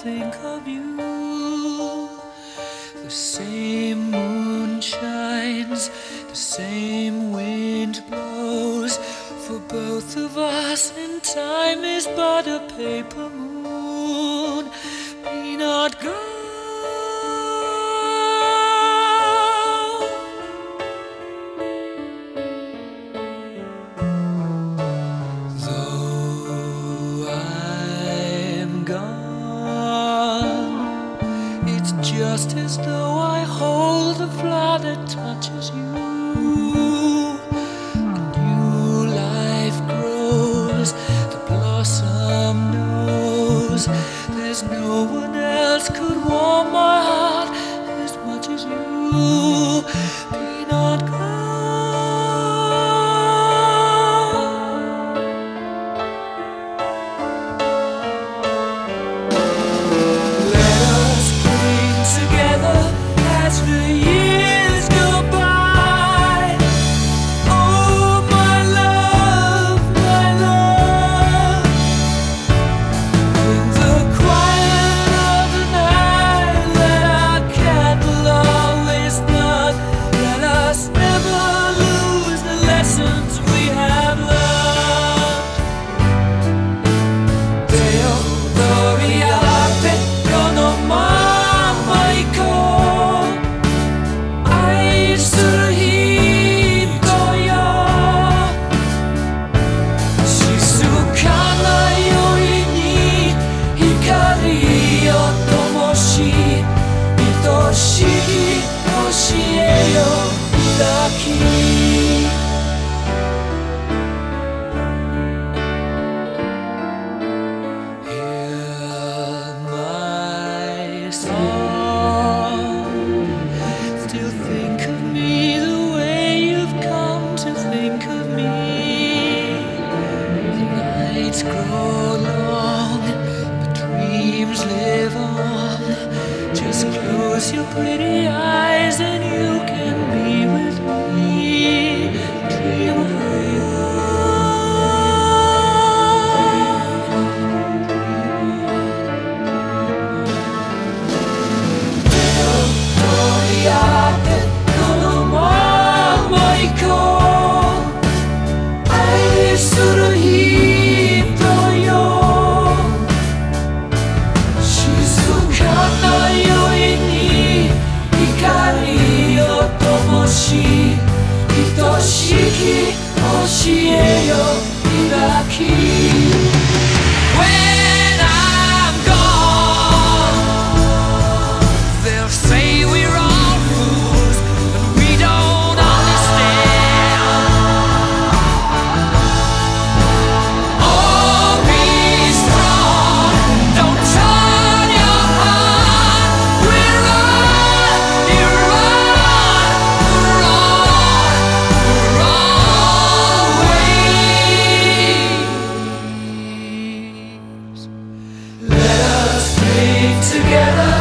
think of you. The same moon shines, the same wind blows for both of us, and time is but a paper moon. Be not gone, though I'm gone. It's just as though I hold the flower that touches you. A new life grows, the blossom knows there's no one else could warm my heart as much as you. Be not gone. Let us cling together as the years go by. Oh, my love, my love. In the quiet of the night, let our candle always burn. Let us never lose the lessons we have learned. Teodoriate kono mamaiko aisuru hito yo. Shizukana yori ni hikari o tomoshi, itoshiki hoshie yo itaki. Hear my song. Still think of me the way you've come to think of me. The nights grow long, the dreams live on. Just close your pretty eyes and you can be with me. Dream on. Teodoriate kono mamaiko aisuru hito yo. Shizukana yori ni hikari o tomoshi, itoshiki hoshie yo itaki. When I'm gone, they'll say we're all fools and we don't understand. Oh, be strong, don't turn your heart. We're on, you're on, we're always. Let us stay together